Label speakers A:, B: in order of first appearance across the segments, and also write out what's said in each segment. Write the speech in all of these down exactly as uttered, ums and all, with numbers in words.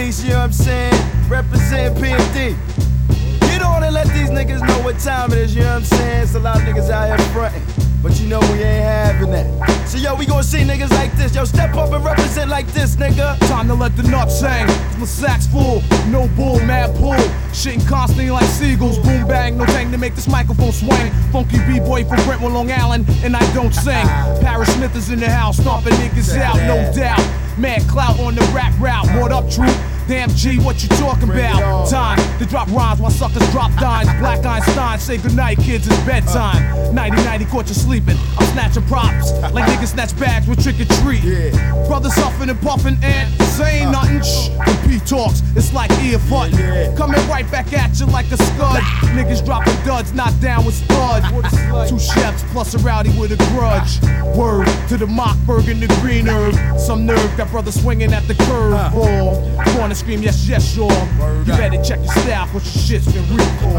A: East, you know what I'm saying? Represent P M D. Get on and let these niggas know what time it is, you know what I'm saying? It's a lot of niggas out here frontin', but you know we ain't having that. So yo, we gon' see niggas like this. Yo, step up and represent like this, nigga.
B: Time to let the nuts hang. My sack's full, no bull, mad pull. Shitting constantly like seagulls, boom bang, no thing to make this microphone swing. Funky B-boy from Brentwood, Long Island, and I don't sing. Paris Smith is in the house, stomping niggas out, no doubt. Mad clout on the rap route, what up, true? Damn G, what you talking about? Time to drop rhymes while suckers drop dimes. Black Einstein, say goodnight, kids, it's bedtime. Nighty nighty, caught you sleeping. I'm snatching props like niggas snatch bags with trick or treat. Brothers huffing and puffing and saying nothing. Shh, the P talks, it's like ear button. Coming right back at you like a scud. Niggas dropping duds, not down with spuds. Two chefs plus a rowdy with a grudge. Word to the Mockberg and the green herb. Some nerve got brothers swinging at the curve ball. Corner scream, yes, yes, sure. You better check your staff, what your shit's been recalled.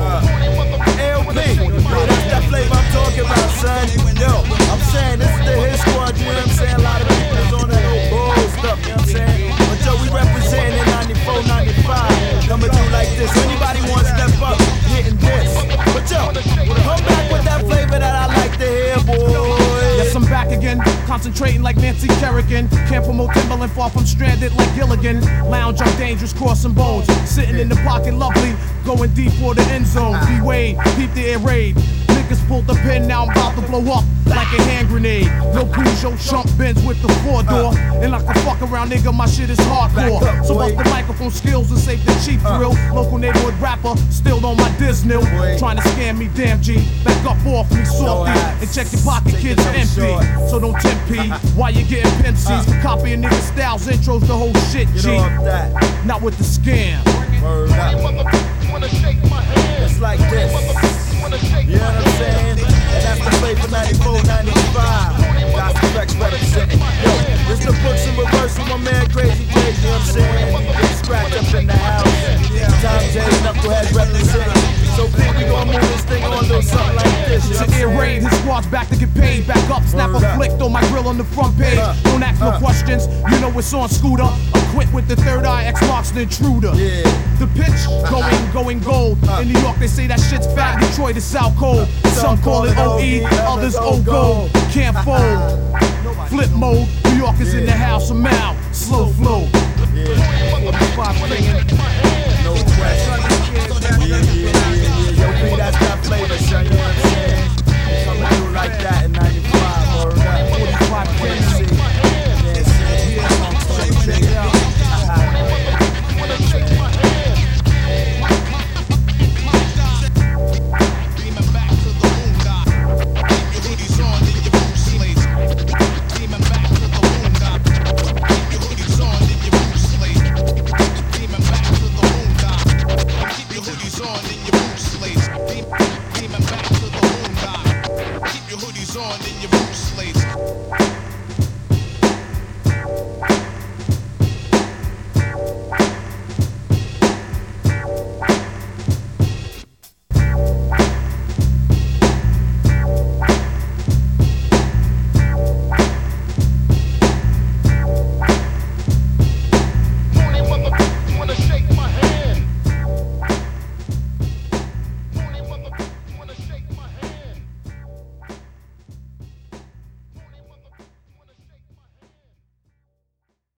A: L P, yo, that's that flavor I'm talking about, son. Yo, I'm saying this is the hit squad, you know what I'm saying? A lot of people is on that old bull stuff, you know what I'm saying? But yo, we representing in ninety-four, ninety-five, coming through like this. Anybody want to step up, getting this. But yo, come back with that flavor that I like to hear, boy.
B: Yes, I'm back again, concentrating like Nancy Kerrigan. Can't promote Timberland, far from stranded like Gilligan. Lounge on dangerous, crossing bones. Sitting in the pocket, lovely, going deep for the end zone. B-Wade, keep the air raid. Niggas pulled the pin, now I'm about to blow up like a hand grenade. No Peugeot, Trump Benz with the four door. And like a fuck around nigga, my shit is hardcore. So bust the microphone skills and save the cheap thrill. Local neighborhood rapper, still on my Disney. Trying to scam me, damn G. Back up off me, softy. And check your pocket, kids are empty. So don't tempt P while you're getting pimpsies. Copying nigga styles, intros, the whole shit, G. Not with the scam.
A: It's like this. You know what I'm saying? And that's the flavor ninety-four, ninety-five. Got the Rex representing. Yo, this the books in reverse with my man Crazy J, you know what I'm saying? Get scratched up in the house. Tom J, Knucklehead representing. So big, we gon' move this thing on a little something like this.
B: It's an air raid, his squad's back to get paid. Back up, snap a flick, throw my grill on the front page. Don't ask no questions, you know it's on Scooter. Equipped with the third eye, X marks the intruder. The pitch, going, going gold. In New York, they say that shit's fat. Detroit is South Cold. Some call it O E, others O gold. Can't fold. Flip mode, New York is in the house, I'm out. Slow flow.
A: No question. Yeah, yeah, yeah, yeah. Yo, P, that's that flavor, son, you know what I'm saying? Coming through like that in ninety-five, or that forty-five K C.
C: On in your boot slates.